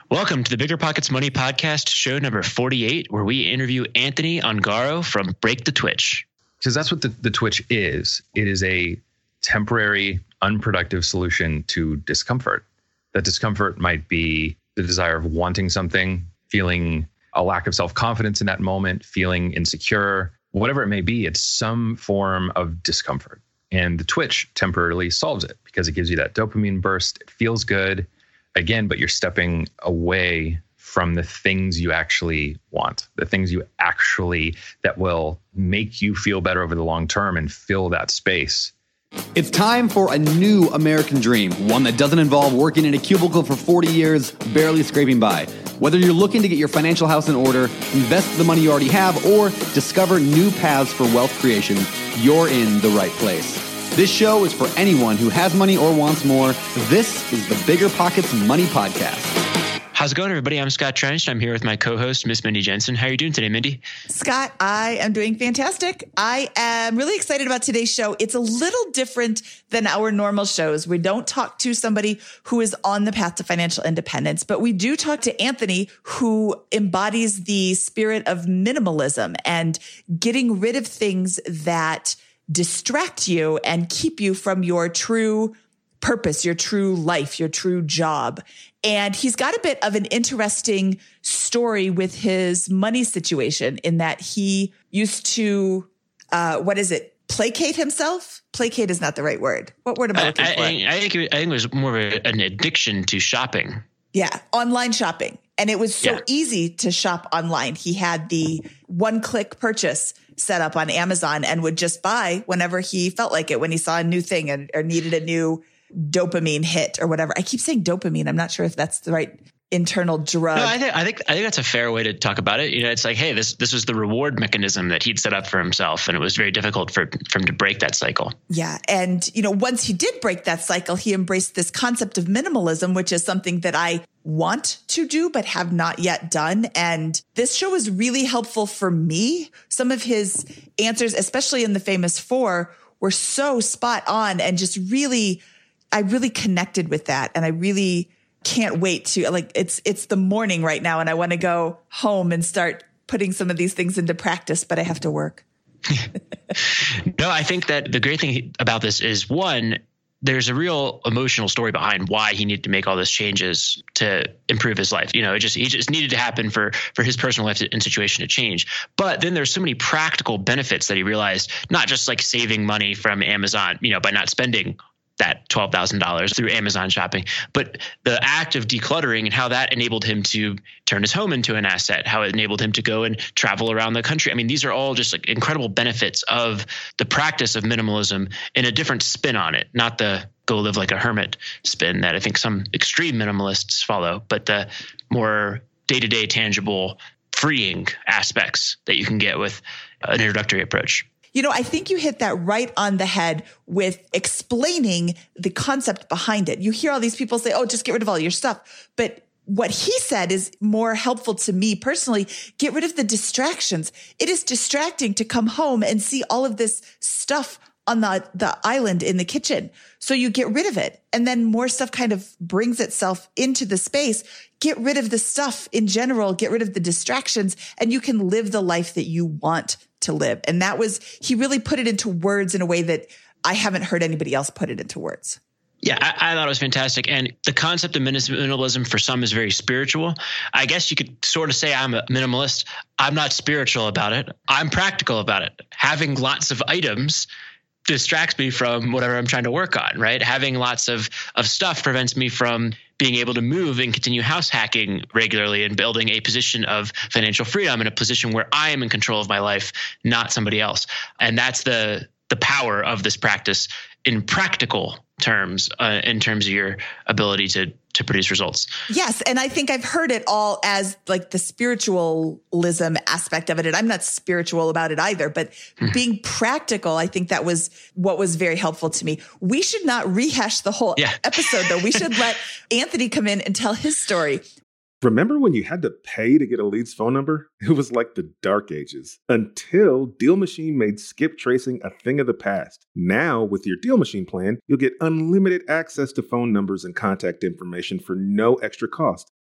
Welcome to the Bigger Pockets Money Podcast, show number 48, where we interview Anthony Ongaro from Break the Twitch. Because that's what the Twitch is. It is a temporary, unproductive solution to discomfort. That discomfort might be the desire of wanting something, feeling a lack of self-confidence in that moment, feeling insecure, whatever it may be. It's some form of discomfort. And the Twitch temporarily solves it because it gives you that dopamine burst. It feels good. Again, but you're stepping away from the things you actually want, the things that will make you feel better over the long term and fill that space. It's time for a new American dream, one that doesn't involve working in a cubicle for 40 years, barely scraping by. Whether you're looking to get your financial house in order, invest the money you already have, or discover new paths for wealth creation, you're in the right place. This show is for anyone who has money or wants more. This is the Bigger Pockets Money Podcast. How's it going, everybody? I'm Scott Trench. I'm here with my co-host, Miss Mindy Jensen. How are you doing today, Mindy? Scott, I am doing fantastic. I am really excited about today's show. It's a little different than our normal shows. We don't talk to somebody who is on the path to financial independence, but we do talk to Anthony, who embodies the spirit of minimalism and getting rid of things that distract you and keep you from your true purpose, your true life, your true job. And he's got a bit of an interesting story with his money situation in that he used to, placate himself? Placate is not the right word. What word am I looking for? I think it was more of an addiction to shopping. Yeah, online shopping. And it was so easy to shop online. He had the one-click purchase set up on Amazon and would just buy whenever he felt like it, when he saw a new thing or needed a new dopamine hit or whatever. I keep saying dopamine. I'm not sure if that's the right internal drug. No, I think that's a fair way to talk about it. You know, it's like, hey, this was the reward mechanism that he'd set up for himself, and it was very difficult for him to break that cycle. Yeah. And, once he did break that cycle, he embraced this concept of minimalism, which is something that I want to do, but have not yet done. And this show is really helpful for me. Some of his answers, especially in the Famous Four, were so spot on and just I really connected with that. And I really can't wait to, it's the morning right now and I want to go home and start putting some of these things into practice, but I have to work. No, I think that the great thing about this is, one, there's a real emotional story behind why he needed to make all those changes to improve his life. He just needed to happen for his personal life and situation to change. But then there's so many practical benefits that he realized, not just like saving money from Amazon, by not spending that $12,000 through Amazon shopping, but the act of decluttering and how that enabled him to turn his home into an asset, how it enabled him to go and travel around the country. I mean, these are all just like incredible benefits of the practice of minimalism in a different spin on it, not the go live like a hermit spin that I think some extreme minimalists follow, but the more day-to-day tangible freeing aspects that you can get with an introductory approach. I think you hit that right on the head with explaining the concept behind it. You hear all these people say, oh, just get rid of all your stuff. But what he said is more helpful to me personally. Get rid of the distractions. It is distracting to come home and see all of this stuff on the island in the kitchen. So you get rid of it. And then more stuff kind of brings itself into the space. Get rid of the stuff in general, get rid of the distractions, and you can live the life that you want to live. And he really put it into words in a way that I haven't heard anybody else put it into words. Yeah, I thought it was fantastic. And the concept of minimalism for some is very spiritual. I guess you could sort of say I'm a minimalist. I'm not spiritual about it. I'm practical about it. Having lots of items distracts me from whatever I'm trying to work on, right? Having lots of stuff prevents me from being able to move and continue house hacking regularly and building a position of financial freedom in a position where I am in control of my life, not somebody else. And that's the power of this practice in practical terms, in terms of your ability to produce results. Yes. And I think I've heard it all as like the spiritualism aspect of it. And I'm not spiritual about it either, but being practical, I think that was what was very helpful to me. We should not rehash the whole episode though. We should let Anthony come in and tell his story. Remember when you had to pay to get a lead's phone number? It was like the dark ages until Deal Machine made skip tracing a thing of the past. Now, with your Deal Machine plan, you'll get unlimited access to phone numbers and contact information for no extra cost.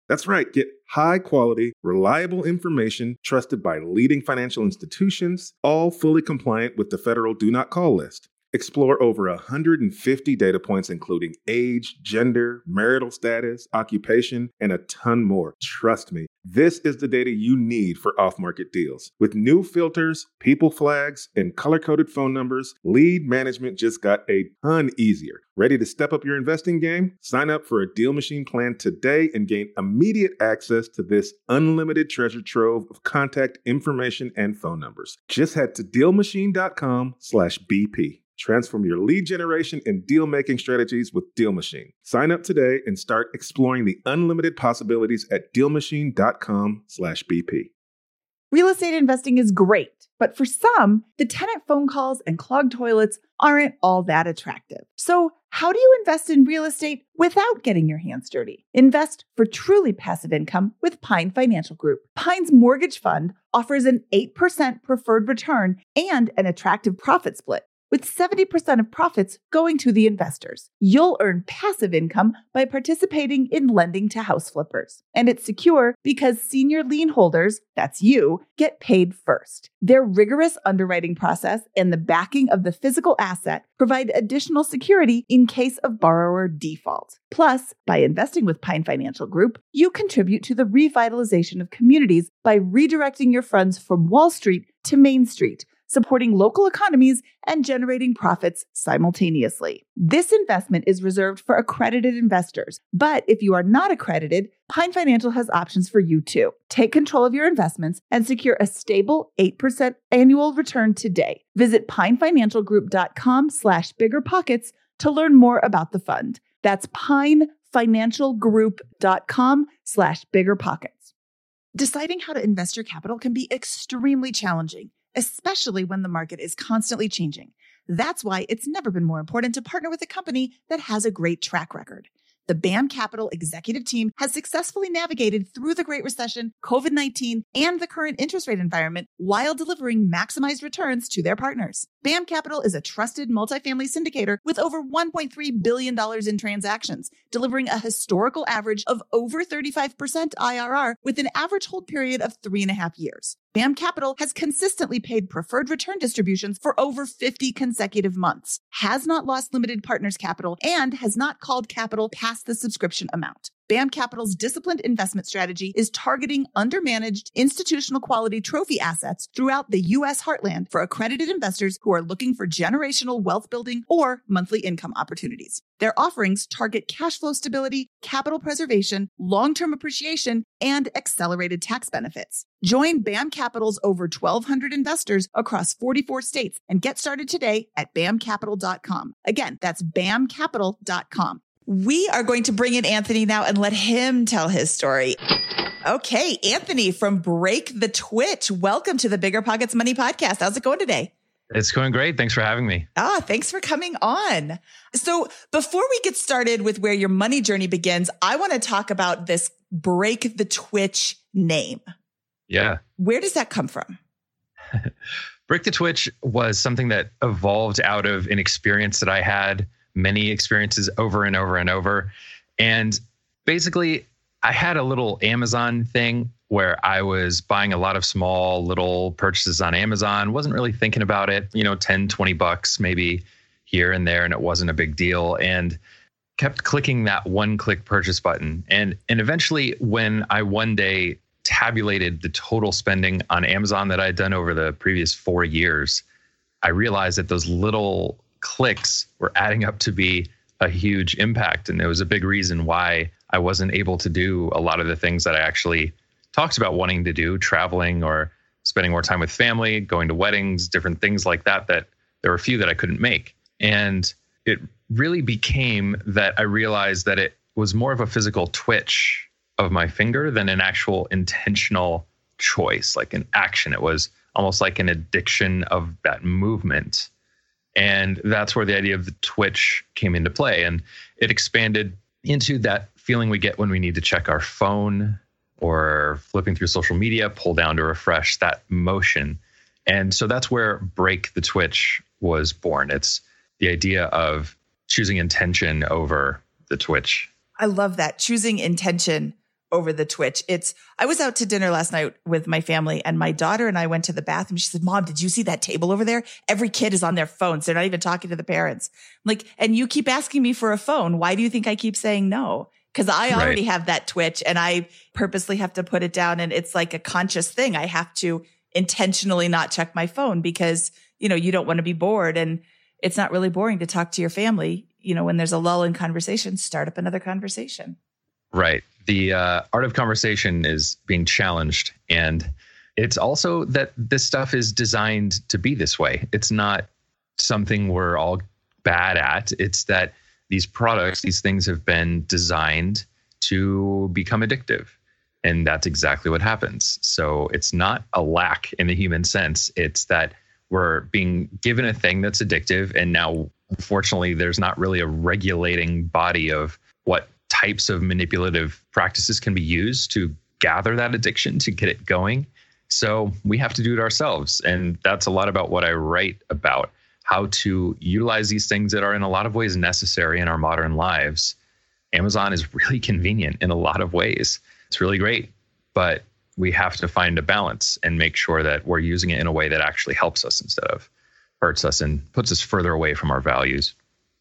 That's right. Get high quality, reliable information trusted by leading financial institutions, all fully compliant with the federal Do Not Call list. Explore over 150 data points, including age, gender, marital status, occupation, and a ton more. Trust me, this is the data you need for off-market deals. With new filters, people flags, and color-coded phone numbers, lead management just got a ton easier. Ready to step up your investing game? Sign up for a Deal Machine plan today and gain immediate access to this unlimited treasure trove of contact information and phone numbers. Just head to DealMachine.com/BP. Transform your lead generation and deal-making strategies with Deal Machine. Sign up today and start exploring the unlimited possibilities at DealMachine.com/BP. Real estate investing is great, but for some, the tenant phone calls and clogged toilets aren't all that attractive. So how do you invest in real estate without getting your hands dirty? Invest for truly passive income with Pine Financial Group. Pine's mortgage fund offers an 8% preferred return and an attractive profit split, with 70% of profits going to the investors. You'll earn passive income by participating in lending to house flippers. And it's secure because senior lien holders, that's you, get paid first. Their rigorous underwriting process and the backing of the physical asset provide additional security in case of borrower default. Plus, by investing with Pine Financial Group, you contribute to the revitalization of communities by redirecting your funds from Wall Street to Main Street, supporting local economies and generating profits simultaneously. This investment is reserved for accredited investors, but if you are not accredited, Pine Financial has options for you too. Take control of your investments and secure a stable 8% annual return today. Visit pinefinancialgroup.com/biggerpockets to learn more about the fund. That's pinefinancialgroup.com/biggerpockets. Deciding how to invest your capital can be extremely challenging, especially when the market is constantly changing. That's why it's never been more important to partner with a company that has a great track record. The BAM Capital executive team has successfully navigated through the Great Recession, COVID-19, and the current interest rate environment while delivering maximized returns to their partners. BAM Capital is a trusted multifamily syndicator with over $1.3 billion in transactions, delivering a historical average of over 35% IRR with an average hold period of 3.5 years. BAM Capital has consistently paid preferred return distributions for over 50 consecutive months, has not lost limited partners capital, and has not called capital past the subscription amount. BAM Capital's disciplined investment strategy is targeting undermanaged institutional quality trophy assets throughout the U.S. heartland for accredited investors who are looking for generational wealth building or monthly income opportunities. Their offerings target cash flow stability, capital preservation, long-term appreciation, and accelerated tax benefits. Join BAM Capital's over 1,200 investors across 44 states and get started today at bamcapital.com. Again, that's bamcapital.com. We are going to bring in Anthony now and let him tell his story. Okay, Anthony from Break the Twitch. Welcome to the Bigger Pockets Money Podcast. How's it going today? It's going great. Thanks for having me. Thanks for coming on. So before we get started with where your money journey begins, I want to talk about this Break the Twitch name. Yeah. Where does that come from? Break the Twitch was something that evolved out of an experience that I had, many experiences over and over and over. And basically, I had a little Amazon thing where I was buying a lot of small little purchases on Amazon, wasn't really thinking about it, $10, $20 maybe here and there, and it wasn't a big deal. And kept clicking that one-click purchase button. And eventually, when I one day tabulated the total spending on Amazon that I'd done over the previous 4 years, I realized that those little clicks were adding up to be a huge impact. And it was a big reason why I wasn't able to do a lot of the things that I actually talked about wanting to do, traveling or spending more time with family, going to weddings, different things like that, that there were a few that I couldn't make. And it really became that I realized that it was more of a physical twitch of my finger than an actual intentional choice, like an action. It was almost like an addiction of that movement. And that's where the idea of the twitch came into play. And it expanded into that feeling we get when we need to check our phone or flipping through social media, pull down to refresh, that motion. And so that's where Break the Twitch was born. It's the idea of choosing intention over the twitch. I love that. Choosing intention over the Twitch. I was out to dinner last night with my family and my daughter and I went to the bathroom. She said, Mom, did you see that table over there? Every kid is on their phones. They're not even talking to the parents. I'm like, and you keep asking me for a phone. Why do you think I keep saying no? Because I already have that Twitch and I purposely have to put it down. And it's like a conscious thing. I have to intentionally not check my phone because, you don't want to be bored. And it's not really boring to talk to your family. When there's a lull in conversation, start up another conversation. Right. The art of conversation is being challenged. And it's also that this stuff is designed to be this way. It's not something we're all bad at. It's that these products, these things have been designed to become addictive. And that's exactly what happens. So it's not a lack in the human sense. It's that we're being given a thing that's addictive. And now, unfortunately, there's not really a regulating body of what types of manipulative practices can be used to gather that addiction, to get it going. So we have to do it ourselves. And that's a lot about what I write about, how to utilize these things that are in a lot of ways necessary in our modern lives. Amazon is really convenient in a lot of ways. It's really great, but we have to find a balance and make sure that we're using it in a way that actually helps us instead of hurts us and puts us further away from our values.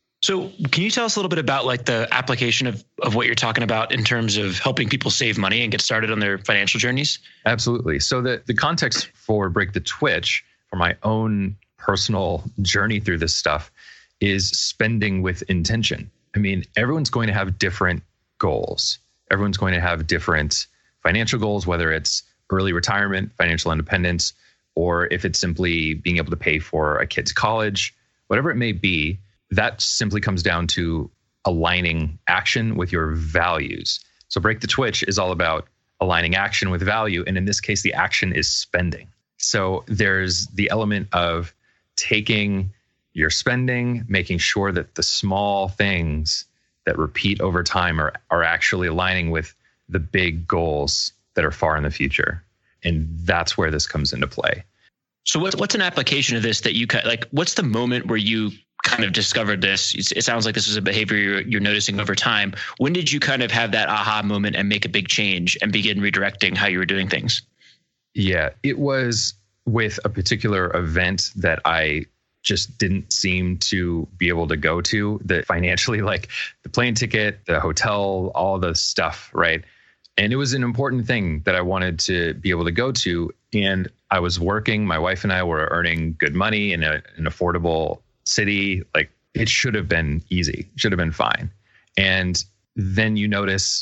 So can you tell us a little bit about like the application of what you're talking about in terms of helping people save money and get started on their financial journeys? Absolutely. So the context for Break the Twitch, for my own personal journey through this stuff, is spending with intention. I mean, everyone's going to have different goals. Everyone's going to have different financial goals, whether it's early retirement, financial independence, or if it's simply being able to pay for a kid's college, whatever it may be. That simply comes down to aligning action with your values. So Break the Twitch is all about aligning action with value. And in this case, the action is spending. So there's the element of taking your spending, making sure that the small things that repeat over time are actually aligning with the big goals that are far in the future. And that's where this comes into play. So what's an application of this that you like? What's the moment where you kind of discovered this? It sounds like this is a behavior you're noticing over time. When did you kind of have that aha moment and make a big change and begin redirecting how you were doing things? Yeah, it was with a particular event that I just didn't seem to be able to go to, that financially, like the plane ticket, the hotel, all the stuff, right? And it was an important thing that I wanted to be able to go to. And I was working, my wife and I were earning good money in an affordable city. Like it should have been easy, should have been fine. And then you notice,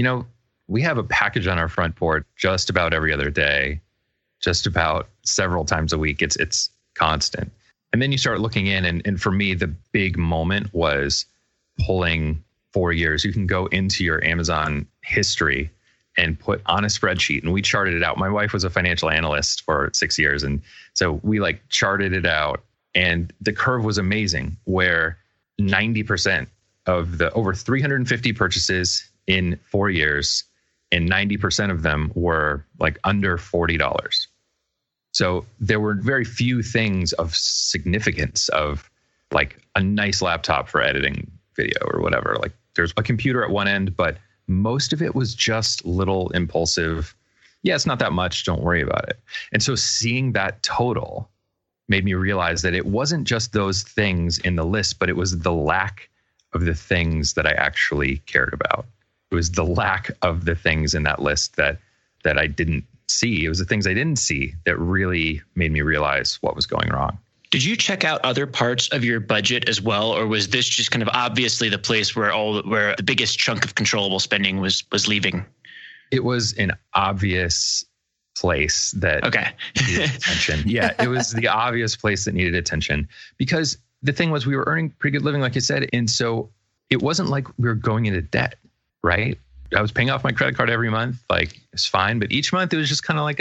we have a package on our front porch just about every other day, just about several times a week. It's constant. And then you start looking in, and for me, the big moment was pulling 4 years. You can go into your Amazon history and put on a spreadsheet, and we charted it out. My wife was a financial analyst for 6 years. And so we charted it out, and the curve was amazing, where 90% of the over 350 purchases in 4 years, and 90% of them were like under $40. So there were very few things of significance, of like a nice laptop for editing video or whatever. Like there's a computer at one end, but most of it was just little impulsive. Yeah, it's not that much. Don't worry about it. And so seeing that total made me realize that it wasn't just those things in the list, but it was the lack of the things that I actually cared about. It was the lack of the things in that list that I didn't see. It was the things I didn't see that really made me realize what was going wrong. Did you check out other parts of your budget as well? Or was this just kind of obviously the place where the biggest chunk of controllable spending was leaving? It was an obvious place that needed attention. Yeah, it was the obvious place that needed attention, because the thing was, we were earning pretty good living, like you said. And so it wasn't like we were going into debt, right? I was paying off my credit card every month. Like it's fine. But each month it was just kind of like,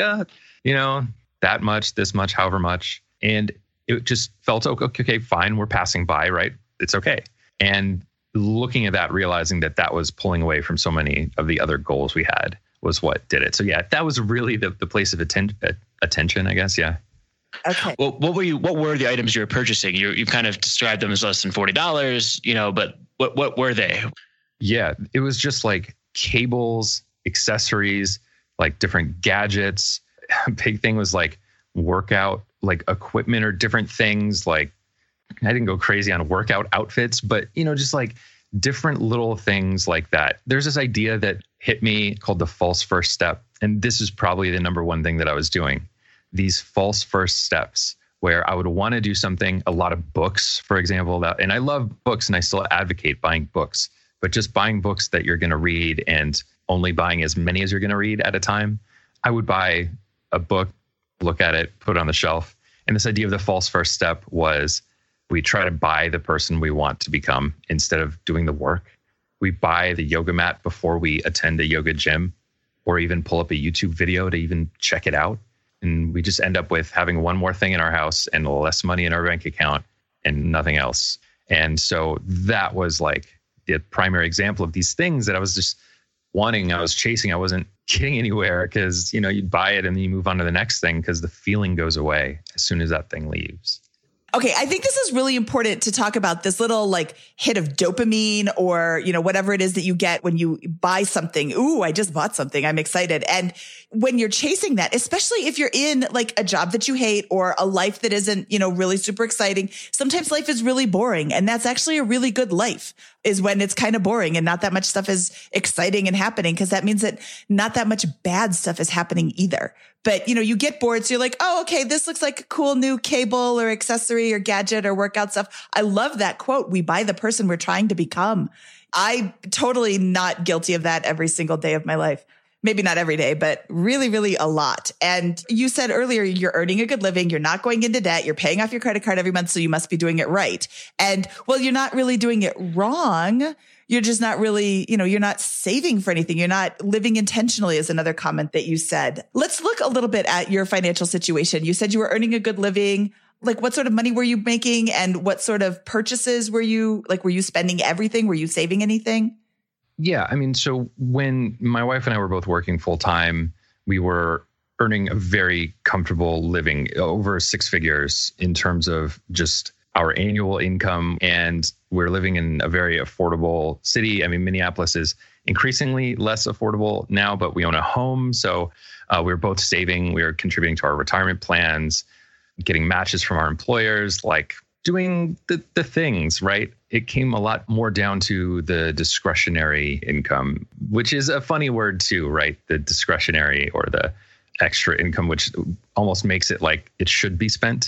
that much, this much, however much. And it just felt okay, fine. We're passing by, right? It's okay. And looking at that, realizing that was pulling away from so many of the other goals we had was what did it. So yeah, that was really the place of attention, I guess. Yeah. Okay. Well, what were the items you were purchasing? You've kind of described them as less than $40, but what were they? Yeah, it was just like cables, accessories, like different gadgets. A big thing was like workout, like equipment or different things. Like I didn't go crazy on workout outfits, but just like different little things like that. There's this idea that hit me called the false first step. And this is probably the number one thing that I was doing. These false first steps where I would want to do something, a lot of books, for example, and I love books and I still advocate buying books, but just buying books that you're going to read and only buying as many as you're going to read at a time. I would buy a book, look at it, put it on the shelf. And this idea of the false first step was we try to buy the person we want to become instead of doing the work. We buy the yoga mat before we attend a yoga gym or even pull up a YouTube video to even check it out. And we just end up with having one more thing in our house and less money in our bank account and nothing else. And so that was like the primary example of these things that I was just wanting, I was chasing. I wasn't getting anywhere because, you'd buy it and then you move on to the next thing because the feeling goes away as soon as that thing leaves. Okay, I think this is really important to talk about this little like hit of dopamine or, whatever it is that you get when you buy something. Ooh, I just bought something. I'm excited. And when you're chasing that, especially if you're in like a job that you hate or a life that isn't, really super exciting, sometimes life is really boring. And that's actually a really good life is when it's kind of boring and not that much stuff is exciting and happening because that means that not that much bad stuff is happening either. But, you get bored. So you're like, oh, okay, this looks like a cool new cable or accessory or gadget or workout stuff. I love that quote. We buy the person we're trying to become. I'm totally not guilty of that every single day of my life. Maybe not every day, but really, really a lot. And you said earlier, you're earning a good living. You're not going into debt. You're paying off your credit card every month. So you must be doing it right. And well, you're not really doing it wrong. You're just not really, you're not saving for anything. You're not living intentionally is another comment that you said. Let's look a little bit at your financial situation. You said you were earning a good living. Like what sort of money were you making and what sort of purchases were you spending everything? Were you saving anything? Yeah. I mean, so when my wife and I were both working full time, we were earning a very comfortable living, over 6 figures in terms of just our annual income. And we're living in a very affordable city. I mean, Minneapolis is increasingly less affordable now, but we own a home. So we're both saving, we are contributing to our retirement plans, getting matches from our employers, like doing the things, right? It came a lot more down to the discretionary income, which is a funny word too, right? The discretionary or the extra income, which almost makes it like it should be spent.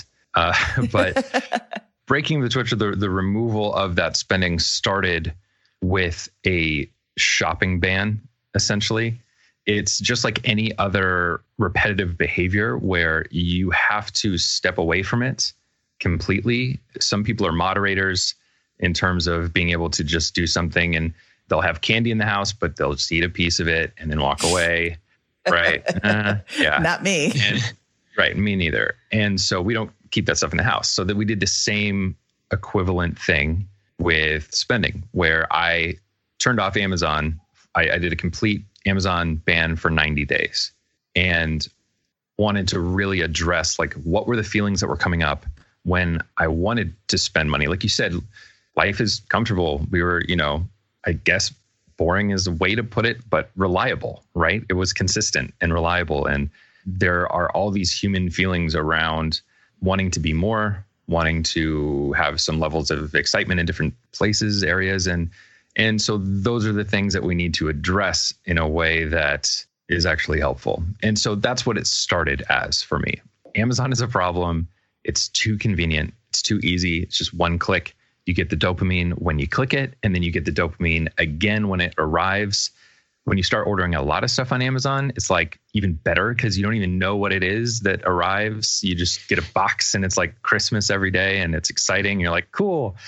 But breaking the twitch, or the removal of that spending started with a shopping ban, essentially. It's just like any other repetitive behavior where you have to step away from it completely. Some people are moderators in terms of being able to just do something and they'll have candy in the house, but they'll just eat a piece of it and then walk away. Right. Yeah. Not me. Right. Me neither. And so we don't keep that stuff in the house. So that we did the same equivalent thing with spending where I turned off Amazon. I did a complete Amazon ban for 90 days and wanted to really address like what were the feelings that were coming up when I wanted to spend money. Like you said, life is comfortable. We were, I guess boring is a way to put it, but reliable, right? It was consistent and reliable. And there are all these human feelings around wanting to be more, wanting to have some levels of excitement in different places, areas. And so those are the things that we need to address in a way that is actually helpful. And so that's what it started as for me. Amazon is a problem. It's too convenient. It's too easy. It's just one click. You get the dopamine when you click it, and then you get the dopamine again when it arrives. When you start ordering a lot of stuff on Amazon, it's like even better because you don't even know what it is that arrives. You just get a box and it's like Christmas every day and it's exciting. You're like, cool.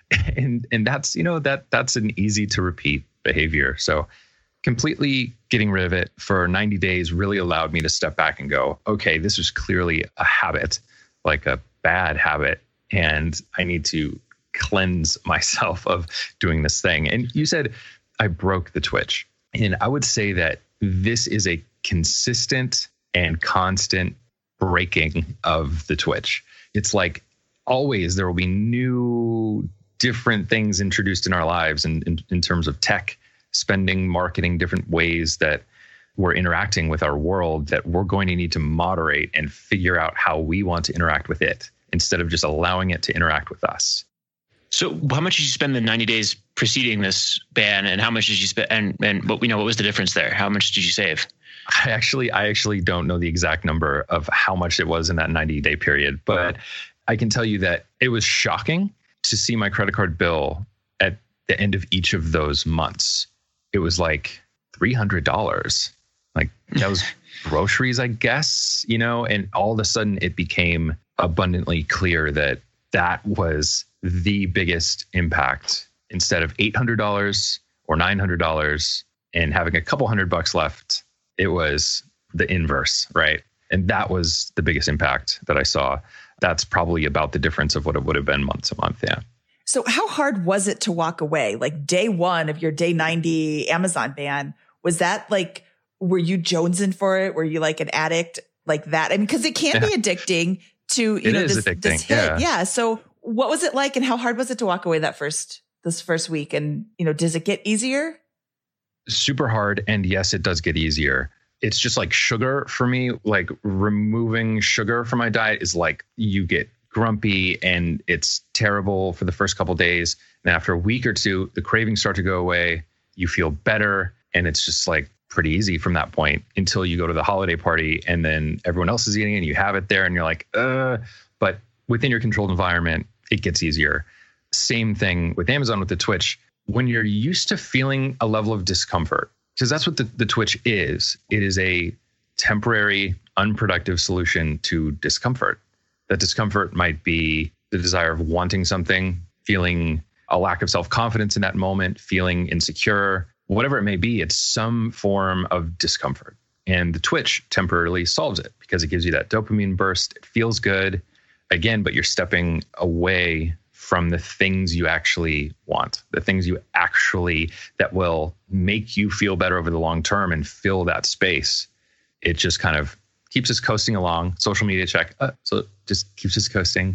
And that's, that's an easy to repeat behavior. So completely getting rid of it for 90 days really allowed me to step back and go, okay, this was clearly a habit, like a bad habit. And I need to cleanse myself of doing this thing. And you said I broke the twitch. And I would say that this is a consistent and constant breaking of the twitch. It's like always there will be new, different things introduced in our lives in terms of tech, spending, marketing, different ways that we're interacting with our world that we're going to need to moderate and figure out how we want to interact with it instead of just allowing it to interact with us. So how much did you spend the 90 days preceding this ban, and how much did you spend, and what was the difference there? How much did you save? I actually don't know the exact number of how much it was in that 90-day period, but I can tell you that it was shocking to see my credit card bill at the end of each of those months. It was like $300. Like that was groceries, I guess, and all of a sudden it became abundantly clear that that was the biggest impact. Instead of $800 or $900 and having a couple $100 left, it was the inverse, right? And that was the biggest impact that I saw. That's probably about the difference of what it would have been month to month. Yeah. So how hard was it to walk away? Like day one of your day 90 Amazon ban, was that like, were you jonesing for it? Were you like an addict like that? I mean, because it can be addicting to, this hit. Yeah. So what was it like, and how hard was it to walk away this first week? And, does it get easier? Super hard. And yes, it does get easier. It's just like sugar for me. Like removing sugar from my diet is like you get grumpy and it's terrible for the first couple of days. And after a week or two, the cravings start to go away. You feel better. And it's just like pretty easy from that point until you go to the holiday party and then everyone else is eating and you have it there and you're like, but within your controlled environment, it gets easier. Same thing with Amazon, with the Twitch. When you're used to feeling a level of discomfort, because that's what the Twitch is. It is a temporary, unproductive solution to discomfort. That discomfort might be the desire of wanting something, feeling a lack of self-confidence in that moment, feeling insecure, whatever it may be. It's some form of discomfort. And the Twitch temporarily solves it because it gives you that dopamine burst. It feels good, again, but you're stepping away from the things you actually want, the things that will make you feel better over the long term and fill that space. It just kind of keeps us coasting along. Social media check. So it just keeps us coasting,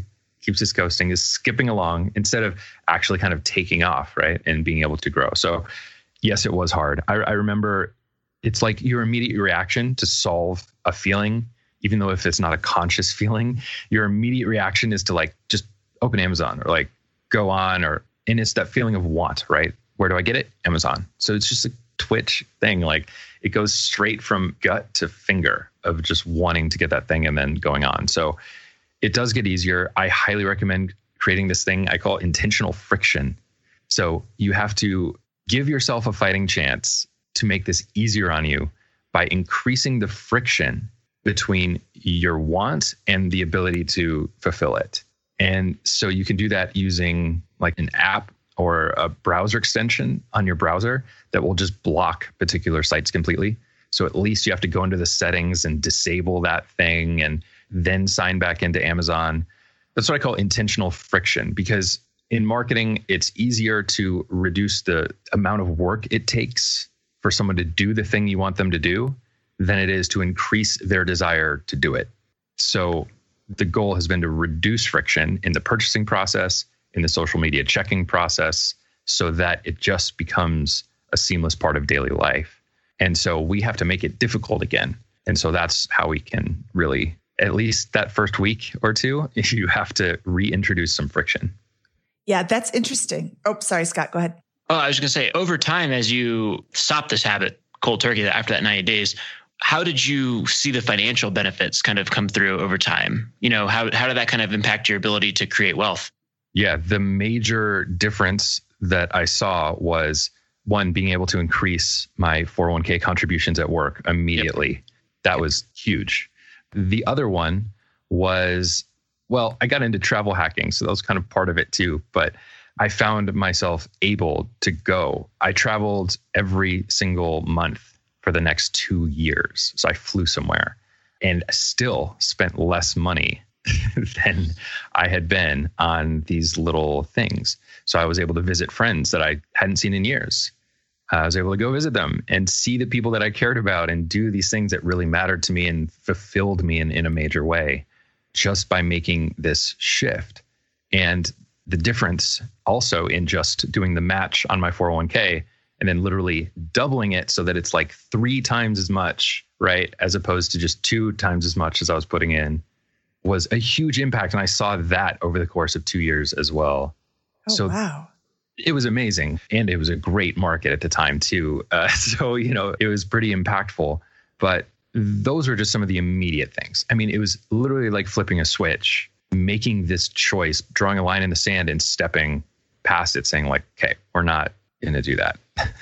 is skipping along instead of actually kind of taking off, right? And being able to grow. So yes, it was hard. I remember it's like your immediate reaction to solve a feeling, even though if it's not a conscious feeling, your immediate reaction is to like just open Amazon or like go on, and it's that feeling of want, right? Where do I get it? Amazon. So it's just a Twitch thing. Like it goes straight from gut to finger of just wanting to get that thing and then going on. So it does get easier. I highly recommend creating this thing I call intentional friction. So you have to give yourself a fighting chance to make this easier on you by increasing the friction between your want and the ability to fulfill it. And so you can do that using like an app or a browser extension on your browser that will just block particular sites completely. So at least you have to go into the settings and disable that thing and then sign back into Amazon. That's what I call intentional friction, because in marketing, it's easier to reduce the amount of work it takes for someone to do the thing you want them to do than it is to increase their desire to do it. So the goal has been to reduce friction in the purchasing process, in the social media checking process, so that it just becomes a seamless part of daily life. And so we have to make it difficult again. And so that's how we can really, at least that first week or two, you have to reintroduce some friction. Yeah, that's interesting. Oh, sorry, Scott, go ahead. Oh, I was going to say, over time, as you stop this habit cold turkey after that 90 days, how did you see the financial benefits kind of come through over time? How did that kind of impact your ability to create wealth? Yeah, the major difference that I saw was, one, being able to increase my 401k contributions at work immediately. Yep. That was huge. The other one was, well, I got into travel hacking, so that was kind of part of it too. But I found myself able to go. I traveled every single month for the next 2 years. So I flew somewhere and still spent less money than I had been on these little things. So I was able to visit friends that I hadn't seen in years. I was able to go visit them and see the people that I cared about and do these things that really mattered to me and fulfilled me in a major way just by making this shift. And the difference also in just doing the match on my 401k and then literally doubling it so that it's like 3 times as much, right? As opposed to just 2 times as much as I was putting in, was a huge impact. And I saw that over the course of 2 years as well. Oh, wow. It was amazing. And it was a great market at the time too. So, it was pretty impactful. But those were just some of the immediate things. I mean, it was literally like flipping a switch, making this choice, drawing a line in the sand and stepping past it, saying like, okay, we're not going to do that.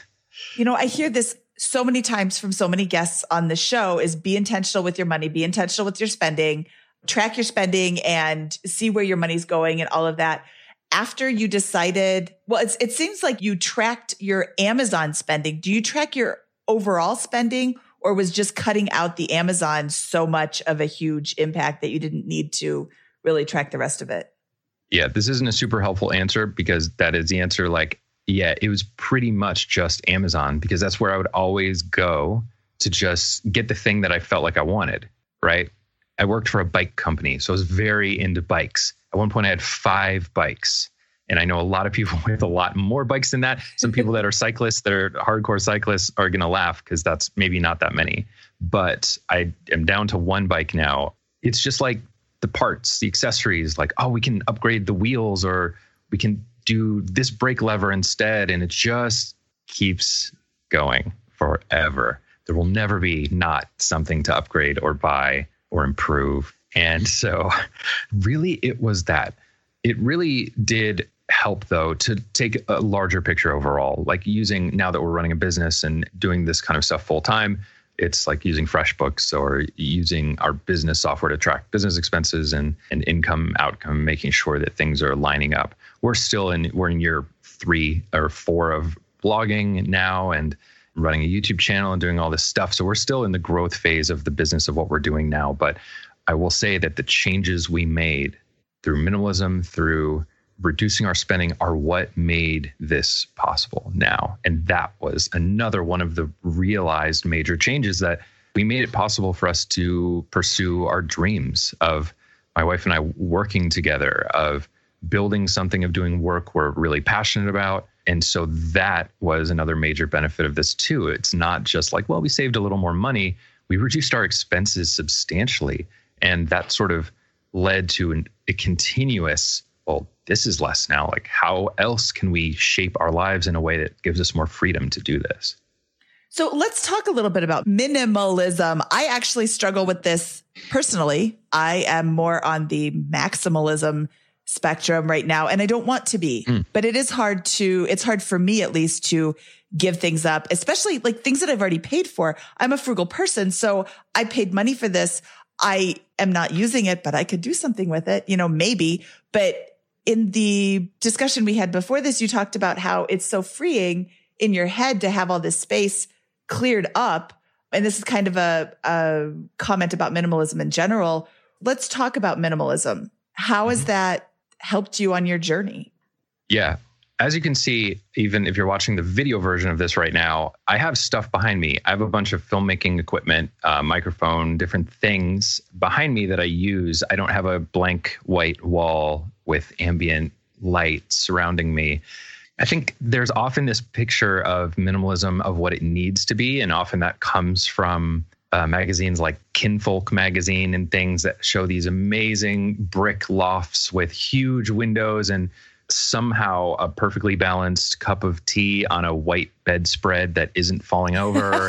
I hear this so many times from so many guests on the show is be intentional with your money, be intentional with your spending, track your spending and see where your money's going and all of that. After you decided, it seems like you tracked your Amazon spending. Do you track your overall spending, or was just cutting out the Amazon so much of a huge impact that you didn't need to really track the rest of it? Yeah, this isn't a super helpful answer because that is the answer. Like, yeah, it was pretty much just Amazon because that's where I would always go to just get the thing that I felt like I wanted, right? I worked for a bike company, so I was very into bikes. At one point, I had 5 bikes. And I know a lot of people with a lot more bikes than that. Some people that are cyclists, that are hardcore cyclists, are going to laugh because that's maybe not that many. But I am down to 1 bike now. It's just like the parts, the accessories, like, oh, we can upgrade the wheels or we can do this brake lever instead. And it just keeps going forever. There will never be not something to upgrade or buy or improve. And so really it was that. It really did help, though, to take a larger picture overall, like using, now that we're running a business and doing this kind of stuff full time, it's like using FreshBooks or using our business software to track business expenses and income outcome, making sure that things are lining up. We're in year 3 or 4 of blogging now and running a YouTube channel and doing all this stuff. So we're still in the growth phase of the business of what we're doing now. But I will say that the changes we made through minimalism, through reducing our spending, are what made this possible now. And that was another one of the realized major changes, that we made it possible for us to pursue our dreams of my wife and I working together, of building something, of doing work we're really passionate about. And so that was another major benefit of this too. It's not just like, well, we saved a little more money. We reduced our expenses substantially. And that sort of led to a continuous, well, this is less now. Like, how else can we shape our lives in a way that gives us more freedom to do this? So let's talk a little bit about minimalism. I actually struggle with this personally. I am more on the maximalism spectrum right now, and I don't want to be, but it's hard for me at least to give things up, especially like things that I've already paid for. I'm a frugal person, so I paid money for this. I am not using it, but I could do something with it, maybe. But in the discussion we had before this, you talked about how it's so freeing in your head to have all this space cleared up. And this is kind of a comment about minimalism in general. Let's talk about minimalism. How has that helped you on your journey? Yeah. As you can see, even if you're watching the video version of this right now, I have stuff behind me. I have a bunch of filmmaking equipment, microphone, different things behind me that I use. I don't have a blank white wall with ambient light surrounding me. I think there's often this picture of minimalism of what it needs to be. And often that comes from magazines like Kinfolk magazine and things that show these amazing brick lofts with huge windows and somehow a perfectly balanced cup of tea on a white bedspread that isn't falling over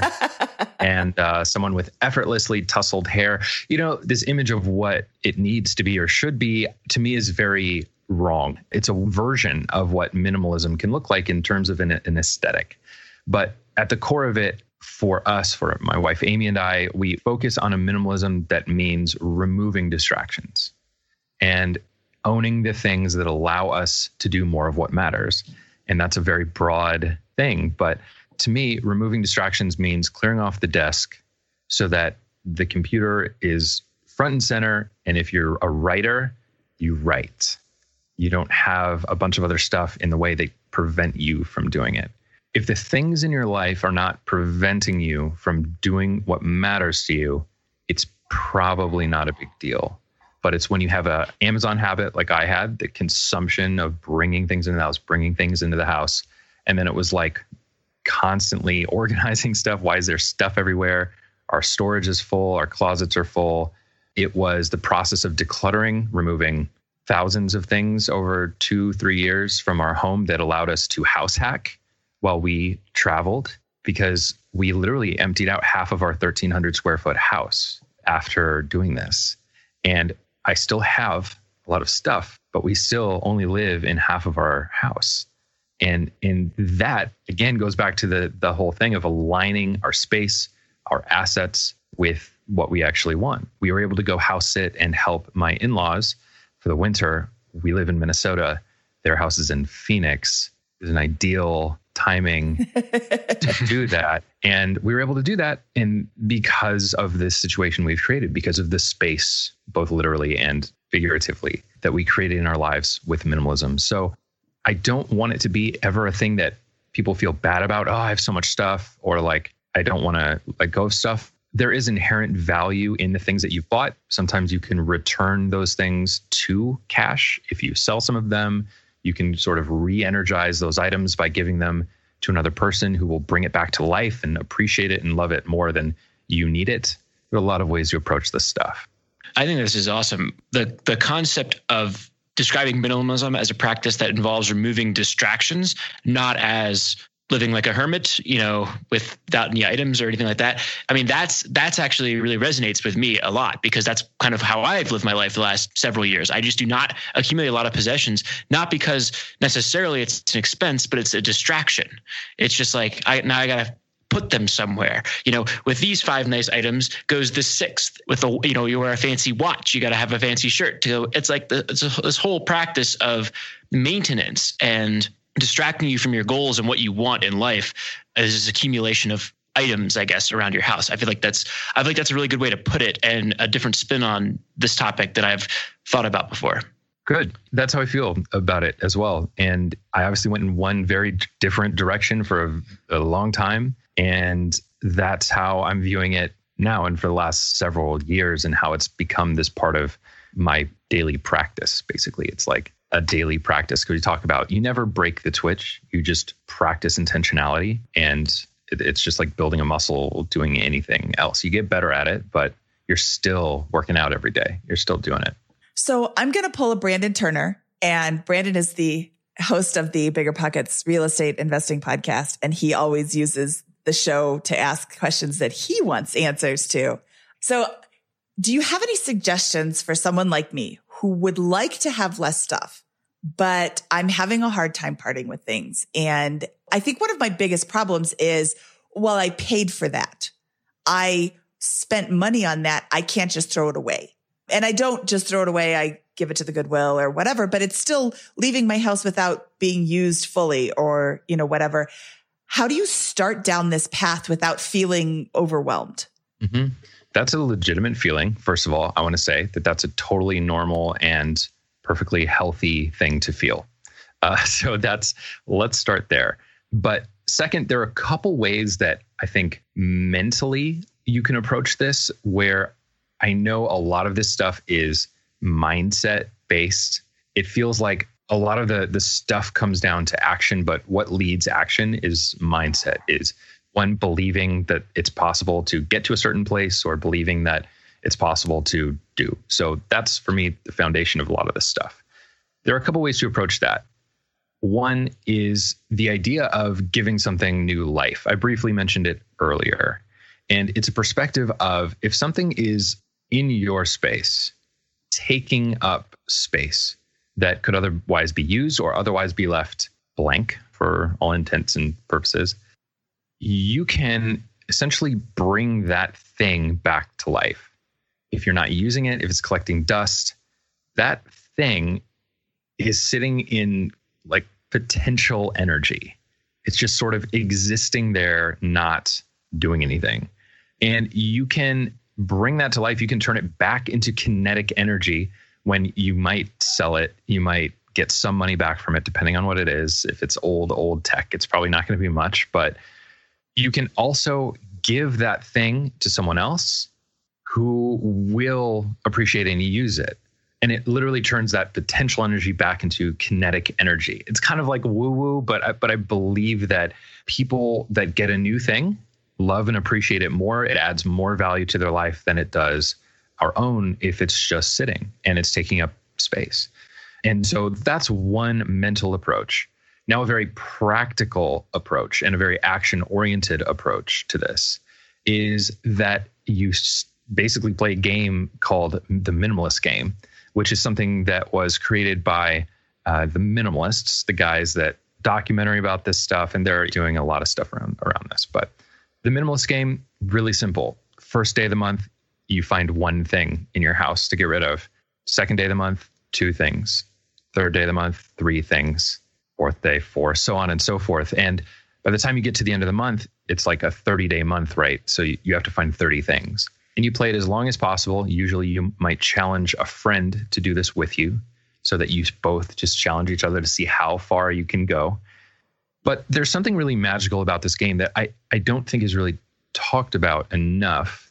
and someone with effortlessly tousled hair. This image of what it needs to be or should be, to me, is very wrong. It's a version of what minimalism can look like in terms of an aesthetic. But at the core of it, for us, for my wife Amy and I, we focus on a minimalism that means removing distractions and owning the things that allow us to do more of what matters. And that's a very broad thing. But to me, removing distractions means clearing off the desk so that the computer is front and center. And if you're a writer, you write. You don't have a bunch of other stuff in the way that prevent you from doing it. If the things in your life are not preventing you from doing what matters to you, it's probably not a big deal. But it's when you have an Amazon habit like I had, the consumption of bringing things into the house, and then it was like constantly organizing stuff. Why is there stuff everywhere? Our storage is full. Our closets are full. It was the process of decluttering, removing thousands of things over 2-3 years from our home that allowed us to house hack while we traveled, because we literally emptied out half of our 1,300 square foot house after doing this. And I still have a lot of stuff, but we still only live in half of our house. And that, again, goes back to the whole thing of aligning our space, our assets with what we actually want. We were able to go house sit and help my in-laws for the winter. We live in Minnesota. Their house is in Phoenix. It's an ideal timing to do that. And we were able to do that because of this situation we've created, because of the space, both literally and figuratively, that we created in our lives with minimalism. So I don't want it to be ever a thing that people feel bad about. Oh, I have so much stuff, or like, I don't want to let go of stuff. There is inherent value in the things that you've bought. Sometimes you can return those things to cash. If you sell some of them, you can sort of re-energize those items by giving them to another person who will bring it back to life and appreciate it and love it more than you need it. There are a lot of ways to approach this stuff. I think this is awesome. The concept of describing minimalism as a practice that involves removing distractions, not as living like a hermit, without any items or anything like that. I mean, that's actually really resonates with me a lot, because that's kind of how I've lived my life the last several years. I just do not accumulate a lot of possessions, not because necessarily it's an expense, but it's a distraction. It's just like, I got to put them somewhere. With these 5 nice items goes the 6th. With you wear a fancy watch, you got to have a fancy shirt to go. It's like this whole practice of maintenance and distracting you from your goals and what you want in life is this accumulation of items, I guess, around your house. I feel like that's a really good way to put it, and a different spin on this topic that I've thought about before. Good. That's how I feel about it as well. And I obviously went in one very different direction for a long time. And that's how I'm viewing it now and for the last several years, and how it's become this part of my daily practice. Basically, it's like a daily practice, because we talk about you never break the twitch, you just practice intentionality. And it's just like building a muscle, doing anything else. You get better at it, but you're still working out every day. You're still doing it. So I'm going to pull a Brandon Turner, and Brandon is the host of the Bigger Pockets Real Estate Investing Podcast. And he always uses the show to ask questions that he wants answers to. So do you have any suggestions for someone like me who would like to have less stuff, but I'm having a hard time parting with things? And I think one of my biggest problems is, well, I paid for that. I spent money on that. I can't just throw it away. And I don't just throw it away. I give it to the Goodwill or whatever, but it's still leaving my house without being used fully, or, whatever. How do you start down this path without feeling overwhelmed? Mm-hmm. That's a legitimate feeling. First of all, I want to say that that's a totally normal and perfectly healthy thing to feel. So let's start there. But second, there are a couple ways that I think mentally you can approach this, where I know a lot of this stuff is mindset based. It feels like a lot of the stuff comes down to action, but what leads action is mindset. Is one, believing that it's possible to get to a certain place, or believing that it's possible to do. So that's, for me, the foundation of a lot of this stuff. There are a couple ways to approach that. One is the idea of giving something new life. I briefly mentioned it earlier. And it's a perspective of, if something is in your space, taking up space that could otherwise be used or otherwise be left blank for all intents and purposes, you can essentially bring that thing back to life. If you're not using it, if it's collecting dust, that thing is sitting in like potential energy. It's just sort of existing there, not doing anything. And you can bring that to life. You can turn it back into kinetic energy. When you might sell it, you might get some money back from it, depending on what it is. If it's old tech, it's probably not going to be much, but you can also give that thing to someone else who will appreciate and use it. And it literally turns that potential energy back into kinetic energy. It's kind of like woo-woo, but I believe that people that get a new thing love and appreciate it more. It adds more value to their life than it does our own if it's just sitting and it's taking up space. And so that's one mental approach. Now, a very practical approach and a very action-oriented approach to this is that you basically play a game called the Minimalist Game, which is something that was created by the minimalists, the guys that documentary about this stuff, and they're doing a lot of stuff around this. But the Minimalist Game, really simple. First day of the month, you find one thing in your house to get rid of. Second day of the month, 2 things. Third day of the month, 3 things. Fourth day, 4, so on and so forth. And by the time you get to the end of the month, it's like a 30-day month, right? So you have to find 30 things. And you play it as long as possible. Usually you might challenge a friend to do this with you so that you both just challenge each other to see how far you can go. But there's something really magical about this game that I don't think is really talked about enough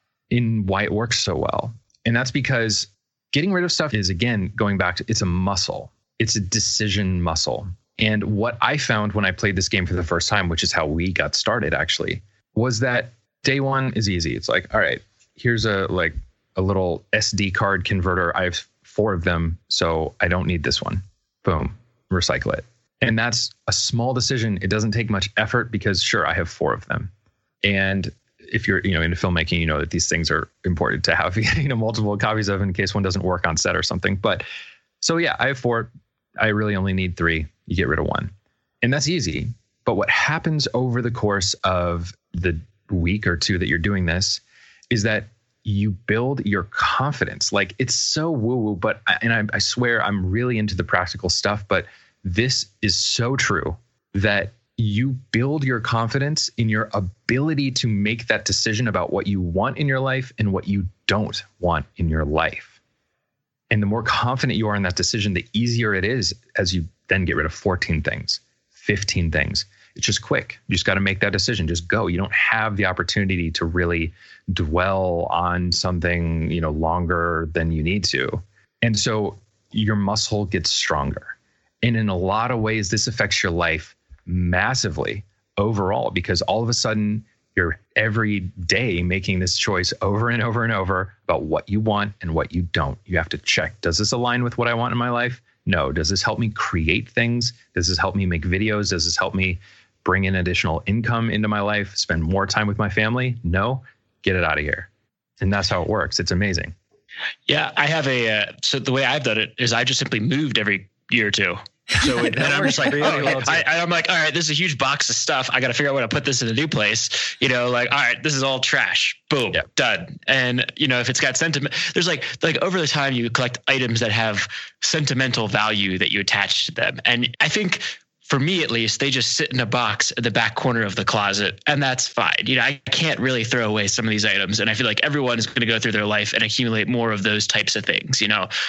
in why it works so well. And that's because getting rid of stuff is, again, going back to, it's a muscle. It's a decision muscle. And what I found when I played this game for the first time, which is how we got started actually, was that day one is easy. It's like, all right, here's a little SD card converter. I have 4 of them, so I don't need this one. Boom, recycle it. And that's a small decision. It doesn't take much effort because sure, I have 4 of them. And if you're, into filmmaking, you know that these things are important to have, multiple copies of in case one doesn't work on set or something. But so yeah, I have 4. I really only need 3. You get rid of 1. And that's easy. But what happens over the course of the week or 2 that you're doing this is that you build your confidence. Like, it's so woo-woo, but I swear I'm really into the practical stuff, but this is so true that you build your confidence in your ability to make that decision about what you want in your life and what you don't want in your life. And the more confident you are in that decision, the easier it is as you then get rid of 14 things, 15 things. It's just quick. You just got to make that decision. Just go. You don't have the opportunity to really dwell on something, longer than you need to. And so your muscle gets stronger. And in a lot of ways, this affects your life massively overall, because all of a sudden you're every day making this choice over and over and over about what you want and what you don't. You have to check, does this align with what I want in my life? No. Does this help me create things? Does this help me make videos? Does this help me bring in additional income into my life, spend more time with my family? No, get it out of here. And that's how it works. It's amazing. Yeah, I have so the way I've done it is I just simply moved every year or 2. So then I'm just like, I'm like, all right, this is a huge box of stuff. I got to figure out where to put this in a new place. All right, this is all trash. Boom, done. And if it's got sentiment, there's like over the time you collect items that have sentimental value that you attach to them. And I think, for me at least, they just sit in a box at the back corner of the closet, and that's fine. I can't really throw away some of these items, and I feel like everyone is going to go through their life and accumulate more of those types of things.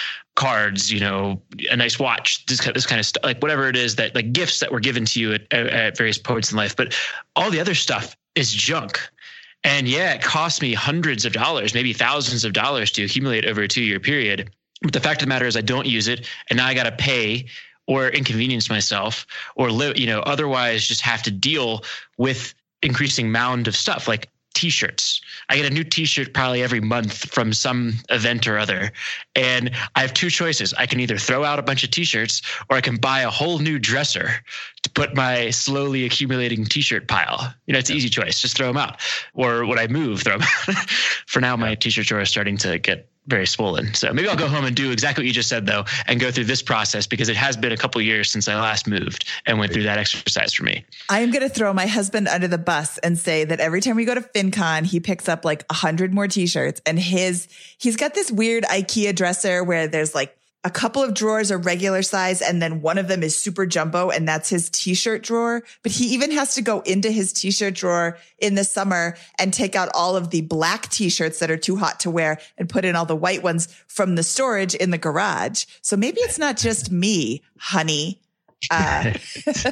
Cards, a nice watch, this kind of stuff, like whatever it is that, like, gifts that were given to you at various points in life. But all the other stuff is junk. And yeah, it cost me hundreds of dollars, maybe thousands of dollars to accumulate over a 2-year period. But the fact of the matter is I don't use it, and now I got to pay or inconvenience myself or otherwise just have to deal with increasing mound of stuff like T-shirts. I get a new T-shirt probably every month from some event or other. And I have 2 choices. I can either throw out a bunch of T-shirts or I can buy a whole new dresser to put my slowly accumulating T-shirt pile. It's an easy choice. Just throw them out. Or when I move, throw them out. For now, my T-shirt drawer is starting to get very swollen. So maybe I'll go home and do exactly what you just said, though, and go through this process, because it has been a couple of years since I last moved and went through that exercise for me. I am going to throw my husband under the bus and say that every time we go to FinCon, he picks up like 100 more T-shirts, and he's got this weird IKEA dresser where there's like a couple of drawers are regular size, and then one of them is super jumbo, and that's his T-shirt drawer. But he even has to go into his T-shirt drawer in the summer and take out all of the black T-shirts that are too hot to wear and put in all the white ones from the storage in the garage. So maybe it's not just me, honey. That's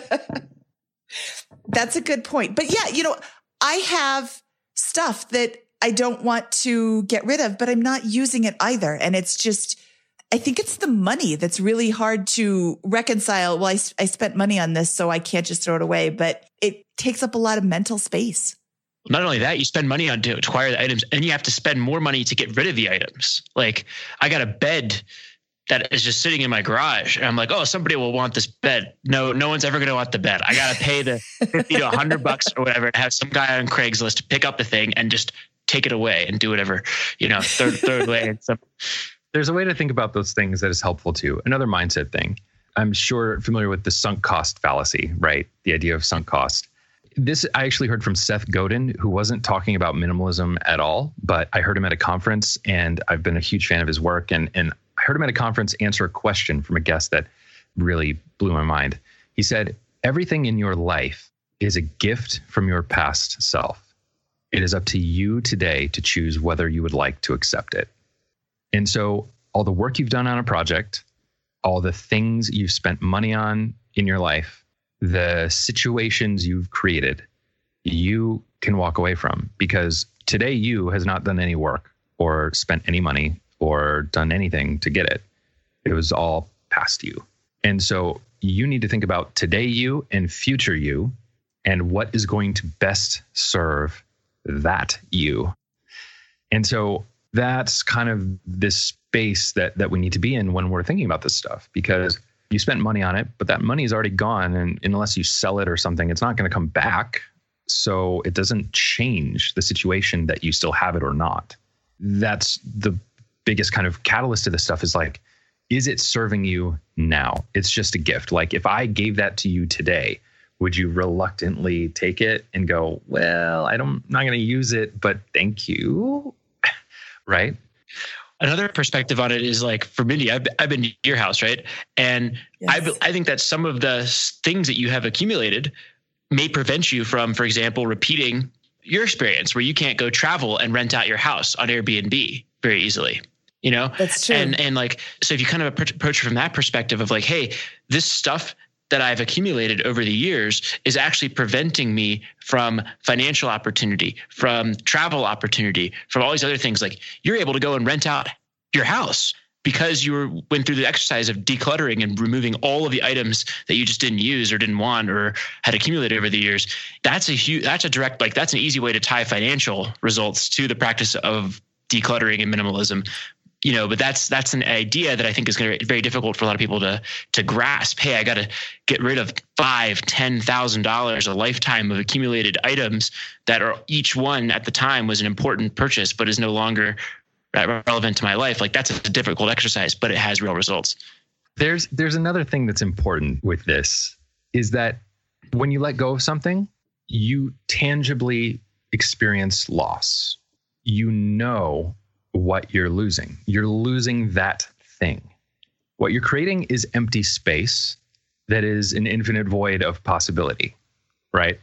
a good point. But yeah, I have stuff that I don't want to get rid of, but I'm not using it either. And it's just, I think it's the money that's really hard to reconcile. Well, I spent money on this, so I can't just throw it away, but it takes up a lot of mental space. Not only that, you spend money on to acquire the items, and you have to spend more money to get rid of the items. Like, I got a bed that is just sitting in my garage, and I'm like, oh, somebody will want this bed. No one's ever going to want the bed. I got to pay the $50 to $100 or whatever, and have some guy on Craigslist pick up the thing and just take it away and do whatever, throw it away. And stuff. There's a way to think about those things that is helpful too. Another mindset thing. I'm sure familiar with the sunk cost fallacy, right? The idea of sunk cost. This I actually heard from Seth Godin, who wasn't talking about minimalism at all, but I heard him at a conference, and I've been a huge fan of his work. And I heard him at a conference answer a question from a guest that really blew my mind. He said, everything in your life is a gift from your past self. It is up to you today to choose whether you would like to accept it. And so all the work you've done on a project, all the things you've spent money on in your life, the situations you've created, you can walk away from, because today you has not done any work or spent any money or done anything to get it. It was all past you. And so you need to think about today you and future you, and what is going to best serve that you. And so that's kind of this space that we need to be in when we're thinking about this stuff, because you spent money on it, but that money is already gone. And unless you sell it or something, it's not going to come back. So it doesn't change the situation that you still have it or not. That's the biggest kind of catalyst to this stuff, is like, is it serving you now? It's just a gift. Like, if I gave that to you today, would you reluctantly take it and go, well, I'm not going to use it, but thank you. Right? Another perspective on it is, like, for Mindy, I've been to your house, right? And yes. I think that some of the things that you have accumulated may prevent you from, for example, repeating your experience where you can't go travel and rent out your house on Airbnb very easily. That's true. And like, so if you kind of approach from that perspective of like, hey, this stuff that I've accumulated over the years is actually preventing me from financial opportunity, from travel opportunity, from all these other things. Like, you're able to go and rent out your house because you went through the exercise of decluttering and removing all of the items that you just didn't use or didn't want or had accumulated over the years. That's an easy way to tie financial results to the practice of decluttering and minimalism. But that's an idea that I think is going to be very difficult for a lot of people to grasp. Hey, I got to get rid of $5,000-$10,000, a lifetime of accumulated items that are each one at the time was an important purchase, but is no longer relevant to my life. Like, that's a difficult exercise, but it has real results. There's another thing that's important with this, is that when you let go of something, you tangibly experience loss. You know what you're losing. You're losing that thing. What you're creating is empty space that is an infinite void of possibility, right?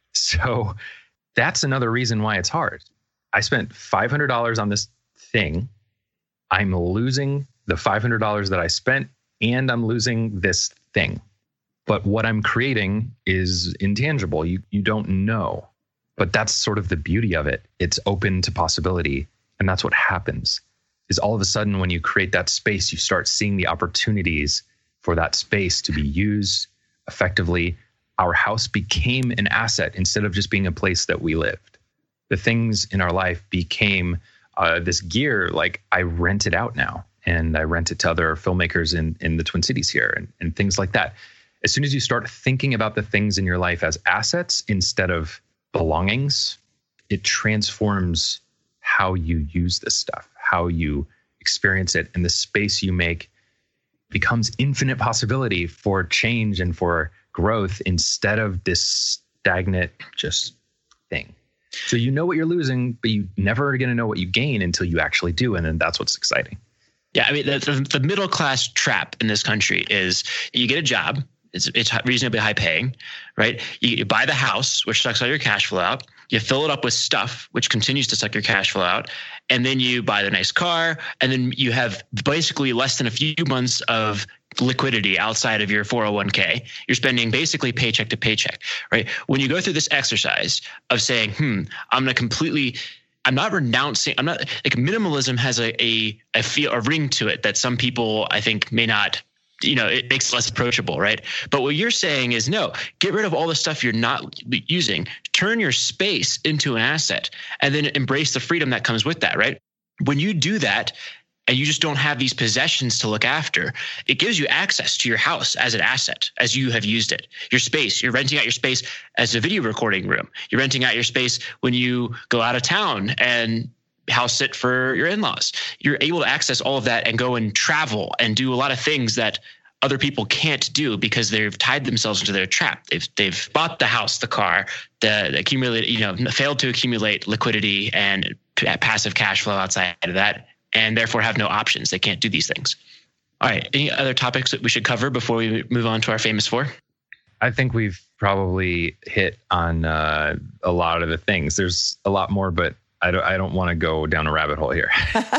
So that's another reason why it's hard. I spent $500 on this thing. I'm losing the $500 that I spent, and I'm losing this thing. But what I'm creating is intangible. You don't know. But that's sort of the beauty of it. It's open to possibility. And that's what happens, is all of a sudden when you create that space, you start seeing the opportunities for that space to be used effectively. Our house became an asset instead of just being a place that we lived. The things in our life became this gear. Like, I rent it out now, and I rent it to other filmmakers in the Twin Cities here and things like that. As soon as you start thinking about the things in your life as assets instead of belongings, it transforms how you use this stuff, how you experience it, and the space you make becomes infinite possibility for change and for growth instead of this stagnant just thing. So you know what you're losing, but you never are going to know what you gain until you actually do. And then that's what's exciting. Yeah. I mean, the middle class trap in this country is you get a job. It's reasonably high paying, right? You buy the house, which sucks all your cash flow out. You fill it up with stuff, which continues to suck your cash flow out. And then you buy the nice car. And then you have basically less than a few months of liquidity outside of your 401k. You're spending basically paycheck to paycheck, right? When you go through this exercise of saying, I'm going to completely I'm not renouncing. I'm not like minimalism has a ring to it that some people I think may not. It makes it less approachable, right? But what you're saying is no, get rid of all the stuff you're not using, turn your space into an asset, and then embrace the freedom that comes with that, right? When you do that and you just don't have these possessions to look after, it gives you access to your house as an asset, as you have used it. Your space, you're renting out your space as a video recording room. You're renting out your space when you go out of town and house sit for your in-laws. You're able to access all of that and go and travel and do a lot of things that other people can't do because they've tied themselves into their trap. They've bought the house, the car, failed to accumulate liquidity and passive cash flow outside of that, and therefore have no options. They can't do these things. All right. Any other topics that we should cover before we move on to our famous four? I think we've probably hit on a lot of the things. There's a lot more, but I don't want to go down a rabbit hole here.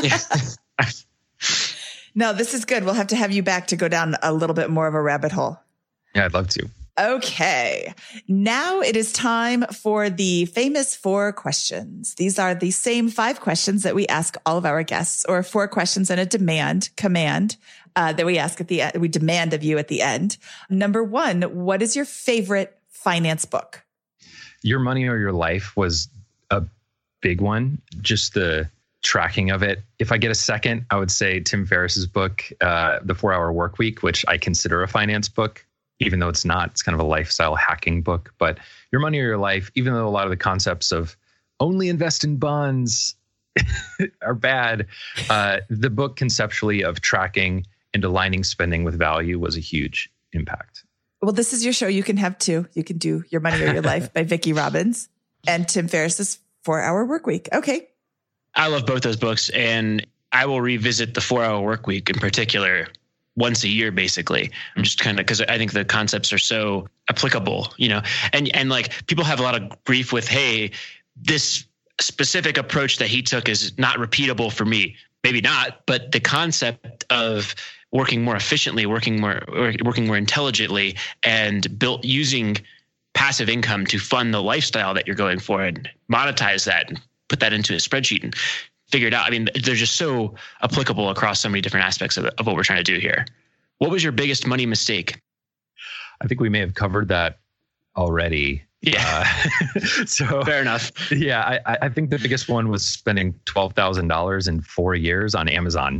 No, this is good. We'll have to have you back to go down a little bit more of a rabbit hole. Yeah, I'd love to. Okay. Now it is time for the famous 4 questions. These are the same 5 questions that we ask all of our guests, or 4 questions and a command that we ask at the end, we demand of you at the end. Number 1, what is your favorite finance book? Your Money or Your Life was a big one. Just the tracking of it. If I get a second, I would say Tim Ferriss's book, The 4-Hour Workweek, which I consider a finance book, even though it's not. It's kind of a lifestyle hacking book. But Your Money or Your Life, even though a lot of the concepts of only invest in bonds are bad, the book conceptually of tracking and aligning spending with value was a huge impact. Well, this is your show. You can have 2. You can do Your Money or Your Life by Vicki Robbins and Tim Ferriss's 4-Hour Workweek. Okay. I love both those books, and I will revisit the 4-Hour Workweek in particular once a year, basically. I'm just kind of, because I think the concepts are so applicable, and like people have a lot of grief with, hey, this specific approach that he took is not repeatable for me. Maybe not, but the concept of working more efficiently, working more intelligently, and using passive income to fund the lifestyle that you're going for and monetize that and put that into a spreadsheet and figure it out. I mean, they're just so applicable across so many different aspects of what we're trying to do here. What was your biggest money mistake? I think we may have covered that already. Yeah. So fair enough. Yeah. I think the biggest one was spending $12,000 in 4 years on Amazon.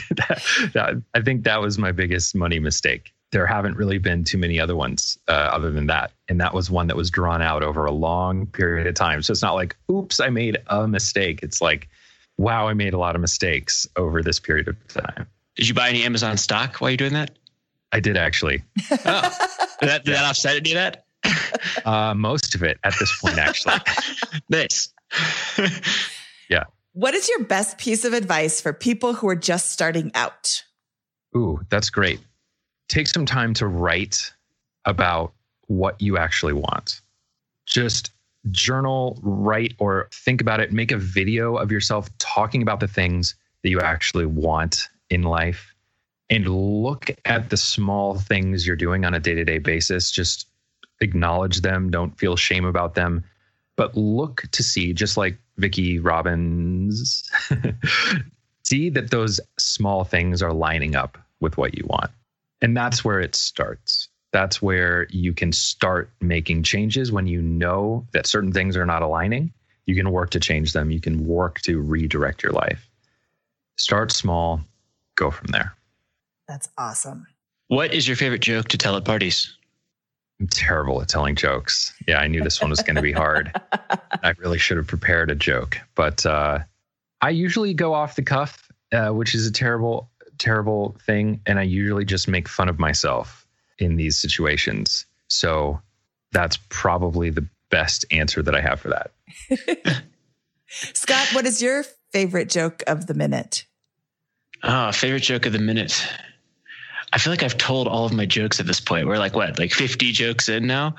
I think that was my biggest money mistake. There haven't really been too many other ones other than that. And that was one that was drawn out over a long period of time. So it's not like, oops, I made a mistake. It's like, wow, I made a lot of mistakes over this period of time. Did you buy any Amazon stock while you're doing that? I did, actually. Oh, did that offset any of that? Most of it at this point, actually. Nice. Yeah. What is your best piece of advice for people who are just starting out? Ooh, that's great. Take some time to write about what you actually want. Just journal, write, or think about it. Make a video of yourself talking about the things that you actually want in life, and look at the small things you're doing on a day-to-day basis. Just acknowledge them. Don't feel shame about them, but look to see, just like Vicki Robbins, see that those small things are lining up with what you want. And that's where it starts. That's where you can start making changes. When you know that certain things are not aligning, you can work to change them. You can work to redirect your life. Start small, go from there. That's awesome. What is your favorite joke to tell at parties? I'm terrible at telling jokes. Yeah, I knew this one was going to be hard. I really should have prepared a joke. But I usually go off the cuff, which is a terrible thing. And I usually just make fun of myself in these situations. So that's probably the best answer that I have for that. Scott, what is your favorite joke of the minute? Favorite joke of the minute. I feel like I've told all of my jokes at this point. We're like 50 jokes in now?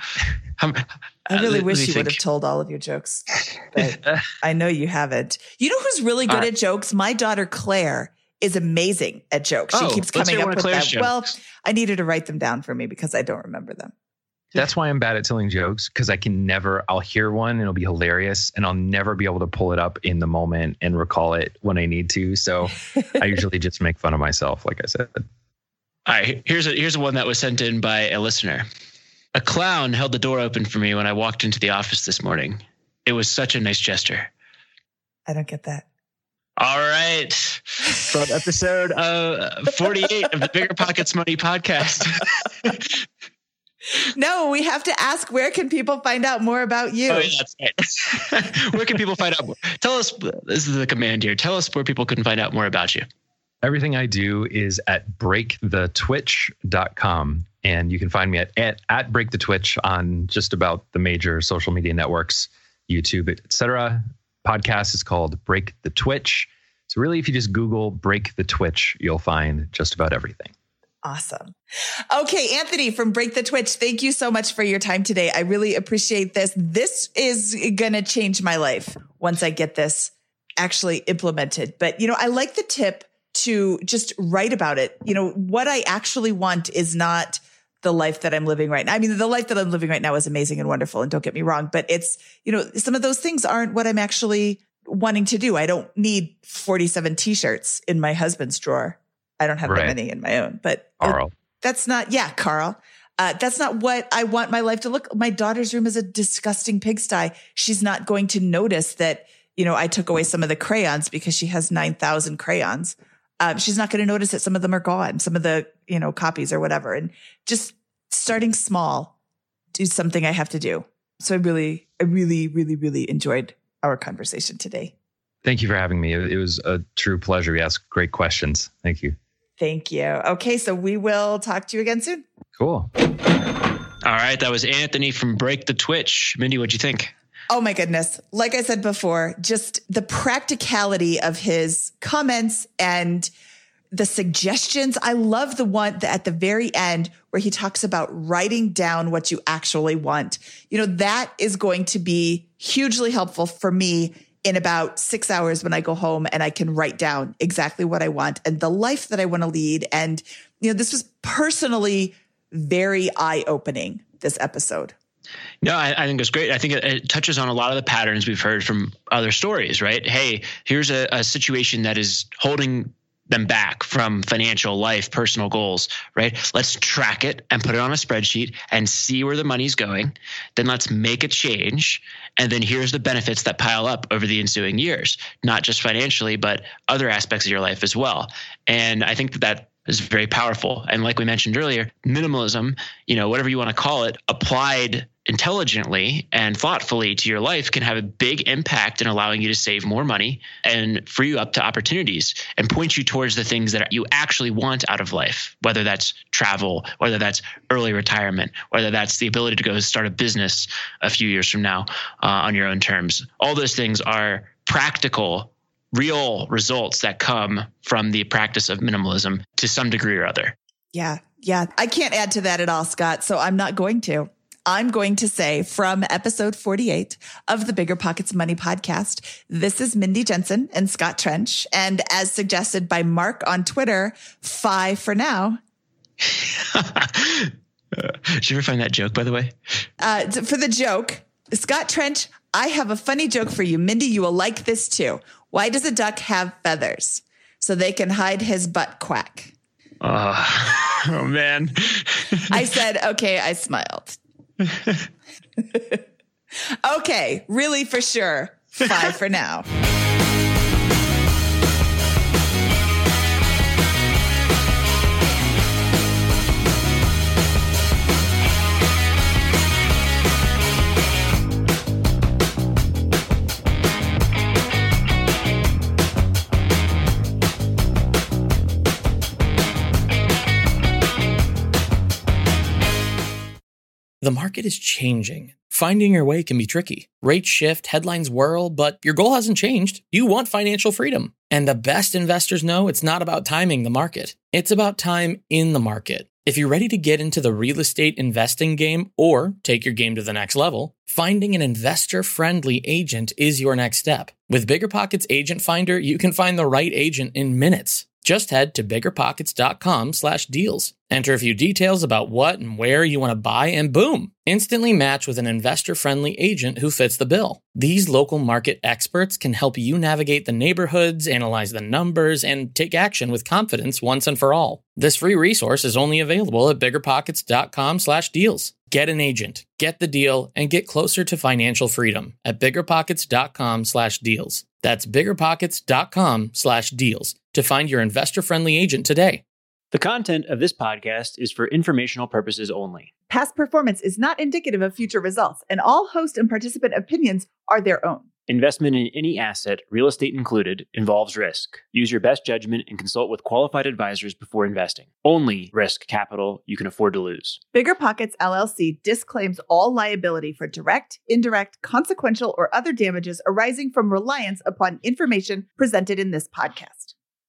I really wish you would have told all of your jokes, but I know you haven't. You know who's really good at jokes? My daughter, Claire, is amazing at jokes. She keeps coming up with them. Well, I need her to write them down for me because I don't remember them. That's why I'm bad at telling jokes, because I'll hear one and it'll be hilarious and I'll never be able to pull it up in the moment and recall it when I need to. So I usually just make fun of myself, like I said. All right, here's one that was sent in by a listener. A clown held the door open for me when I walked into the office this morning. It was such a nice gesture. I don't get that. All right. From episode 48 of the Bigger Pockets Money podcast. No, we have to ask, where can people find out more about you? Oh, yeah, that's right. Where can people find out more? Tell us, this is the command here. Tell us where people can find out more about you. Everything I do is at breakthetwitch.com. And you can find me at Break the Twitch on just about the major social media networks, YouTube, etc. Podcast is called Break the Twitch. So really, if you just Google Break the Twitch, you'll find just about everything. Awesome. Okay, Anthony from Break the Twitch, thank you so much for your time today. I really appreciate this. This is going to change my life once I get this actually implemented. But, I like the tip to just write about it. What I actually want is not the life that I'm living right now. I mean, the life that I'm living right now is amazing and wonderful, and don't get me wrong, but it's, some of those things aren't what I'm actually wanting to do. I don't need 47 t-shirts in my husband's drawer. I don't have that many in my own, but Carl. That's not what I want my life to look. My daughter's room is a disgusting pigsty. She's not going to notice that, I took away some of the crayons because she has 9,000 crayons. She's not going to notice that some of them are gone, some of the, copies or whatever. And just starting small, do something I have to do. So I really, really enjoyed our conversation today. Thank you for having me. It was a true pleasure. You asked great questions. Thank you. Thank you. Okay, so we will talk to you again soon. Cool. All right, that was Anthony from Break the Twitch. Mindy, what'd you think? Oh my goodness. Like I said before, just the practicality of his comments and the suggestions. I love the one that at the very end where he talks about writing down what you actually want. That is going to be hugely helpful for me in about 6 hours when I go home and I can write down exactly what I want and the life that I want to lead. And, this was personally very eye-opening, this episode. No, I think it's great. I think it touches on a lot of the patterns we've heard from other stories, right? Hey, here's a situation that is holding them back from financial life, personal goals, right? Let's track it and put it on a spreadsheet and see where the money's going. Then let's make a change. And then here's the benefits that pile up over the ensuing years, not just financially, but other aspects of your life as well. And I think that is very powerful. And like we mentioned earlier, minimalism, whatever you want to call it, applied intelligently and thoughtfully to your life can have a big impact in allowing you to save more money and free you up to opportunities and point you towards the things that you actually want out of life, whether that's travel, whether that's early retirement, whether that's the ability to go start a business a few years from now on your own terms. All those things are practical, real results that come from the practice of minimalism to some degree or other. Yeah. I can't add to that at all, Scott, so I'm not going to. I'm going to say from episode 48 of the Bigger Pockets Money podcast, this is Mindy Jensen and Scott Trench. And as suggested by Mark on Twitter, FI for now. Did you ever find that joke, by the way? For the joke, Scott Trench, I have a funny joke for you. Mindy, you will like this too. Why does a duck have feathers? So they can hide his butt quack. Oh man. I said, okay, I smiled. Okay, really for sure. 5 for now. The market is changing. Finding your way can be tricky. Rates shift, headlines whirl, but your goal hasn't changed. You want financial freedom. And the best investors know it's not about timing the market. It's about time in the market. If you're ready to get into the real estate investing game or take your game to the next level, finding an investor-friendly agent is your next step. With BiggerPockets Agent Finder, you can find the right agent in minutes. Just head to biggerpockets.com/deals. Enter a few details about what and where you want to buy, and boom, instantly match with an investor-friendly agent who fits the bill. These local market experts can help you navigate the neighborhoods, analyze the numbers, and take action with confidence once and for all. This free resource is only available at biggerpockets.com/deals. Get an agent, get the deal, and get closer to financial freedom at biggerpockets.com/deals. That's biggerpockets.com/deals to find your investor-friendly agent today. The content of this podcast is for informational purposes only. Past performance is not indicative of future results, and all host and participant opinions are their own. Investment in any asset, real estate included, involves risk. Use your best judgment and consult with qualified advisors before investing. Only risk capital you can afford to lose. Bigger Pockets LLC disclaims all liability for direct, indirect, consequential, or other damages arising from reliance upon information presented in this podcast.